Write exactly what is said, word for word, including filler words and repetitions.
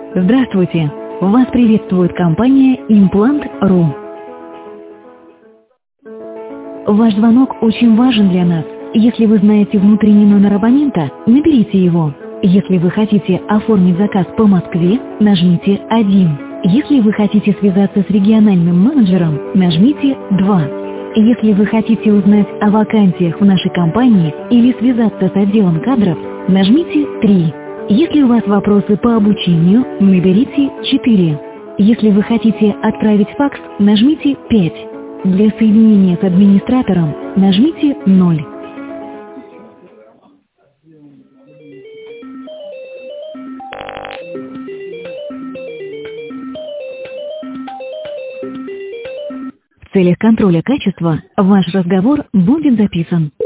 Здравствуйте! Вас приветствует компания Имплант точка ру. Ваш звонок очень важен для нас. Если вы знаете внутренний номер абонента, наберите его. Если вы хотите оформить заказ по Москве, нажмите один. Если вы хотите связаться с региональным менеджером, нажмите два. Если вы хотите узнать о вакансиях в нашей компании или связаться с отделом кадров, нажмите три. Если у вас вопросы по обучению, наберите четыре. Если вы хотите отправить факс, нажмите пять. Для соединения с администратором нажмите ноль. В целях контроля качества ваш разговор будет записан.